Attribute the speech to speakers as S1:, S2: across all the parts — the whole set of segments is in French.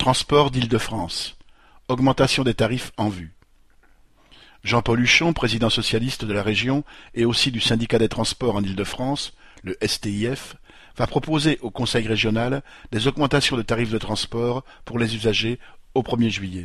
S1: Transport d'Île-de-France. Augmentation des tarifs en vue. Jean-Paul Huchon, président socialiste de la région et aussi du syndicat des transports en Île-de-France, le STIF, va proposer au Conseil régional des augmentations de tarifs de transport pour les usagers au 1er juillet.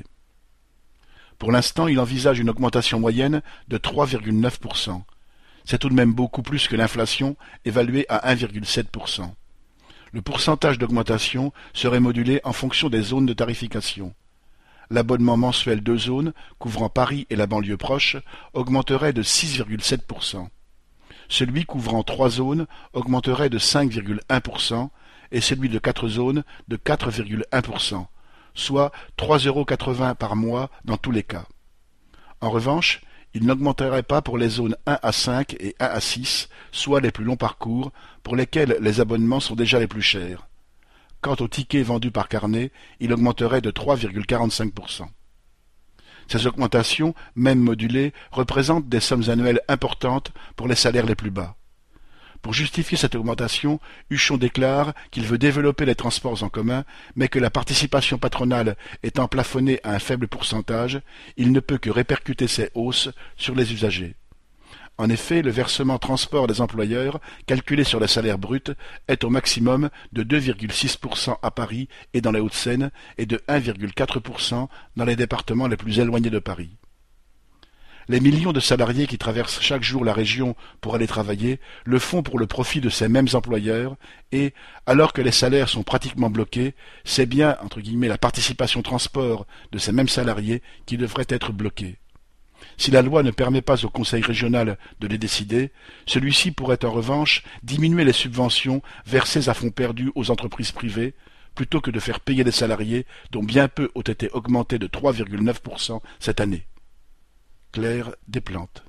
S1: Pour l'instant, il envisage une augmentation moyenne de 3,9%. C'est tout de même beaucoup plus que l'inflation, évaluée à 1,7%. Le pourcentage d'augmentation serait modulé en fonction des zones de tarification. L'abonnement mensuel 2 zones, couvrant Paris et la banlieue proche, augmenterait de 6,7%. Celui couvrant 3 zones augmenterait de 5,1% et celui de 4 zones de 4,1%, soit 3,80 € par mois dans tous les cas. En revanche, il n'augmenterait pas pour les zones 1 à 5 et 1 à 6, soit les plus longs parcours, pour lesquels les abonnements sont déjà les plus chers. Quant aux tickets vendus par carnet, il augmenterait de 3,45%. Ces augmentations, même modulées, représentent des sommes annuelles importantes pour les salaires les plus bas. Pour justifier cette augmentation, Huchon déclare qu'il veut développer les transports en commun, mais que la participation patronale étant plafonnée à un faible pourcentage, il ne peut que répercuter ces hausses sur les usagers. En effet, le versement transport des employeurs, calculé sur le salaire brut, est au maximum de 2,6% à Paris et dans les Hauts-de-Seine et de 1,4% dans les départements les plus éloignés de Paris. Les millions de salariés qui traversent chaque jour la région pour aller travailler le font pour le profit de ces mêmes employeurs et, alors que les salaires sont pratiquement bloqués, c'est bien, entre guillemets, la participation transport de ces mêmes salariés qui devrait être bloquée. Si la loi ne permet pas au Conseil régional de les décider, celui-ci pourrait en revanche diminuer les subventions versées à fonds perdus aux entreprises privées, plutôt que de faire payer les salariés dont bien peu ont été augmentés de 3,9% cette année. Claire Desplantes.